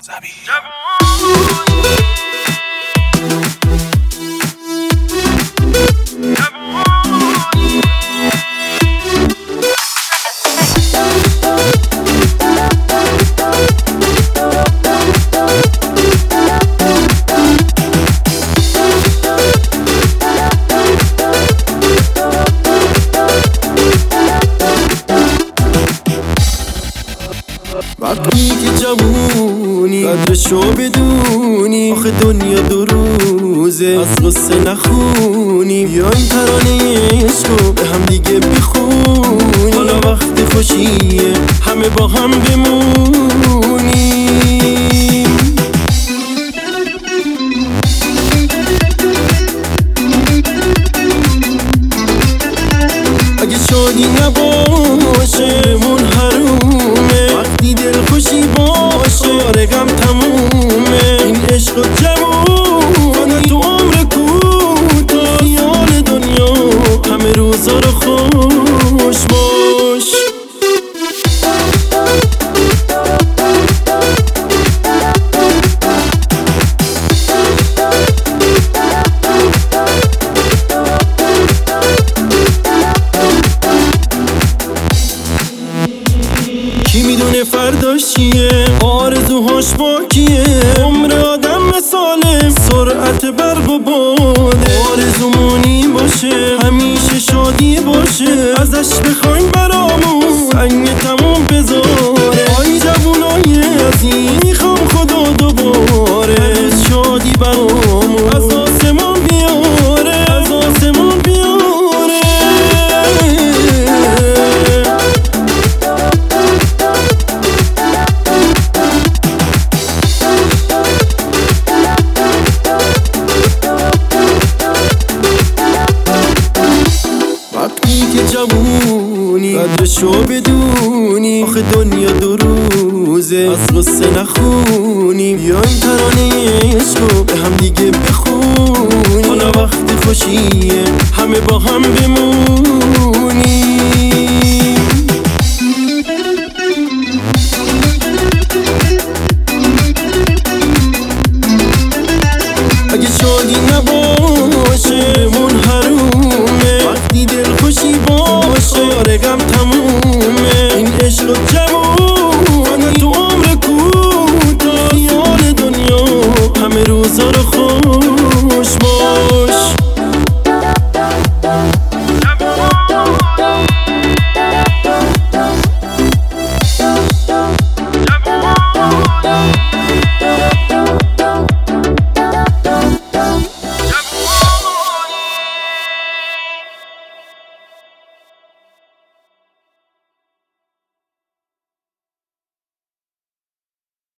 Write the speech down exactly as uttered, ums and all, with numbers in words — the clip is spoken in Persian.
وقتی که جوونی قدرشو بدونی، آخه دنیا دو روزه از غصه نخونی. بیایم ترانه عشقو به هم دیگه بخونی، حالا وقت خوشیه همه با هم بمونیم. اگه شادی نباشه مون حرومه، وقتی دل خوشی باشه آره غم تمومه. این عشق جوون تو عمر کوتاه، خیال دنیا همه روزا رو خوش باش. کی میدونه فرداش چیه، آرزوهاش با کیه. عمر آدم مثال سرعت برق و باده، آرزومونی باشه همیشه شادی باشه. ازش بخوایم برامون سنگ تموم بذاره. آی جوونای عزیز میخوام خدا دوباره روز شادی برامون از آسمون بیاره، از آسمون بیاره. وقتی که جوونی قدرشو بدونی، آخه دنیا دو روزه از غصه نخونی. بیایم ترانه عشقو به هم دیگه بخونی، حالا وقت خوشیه همه با هم بمونی.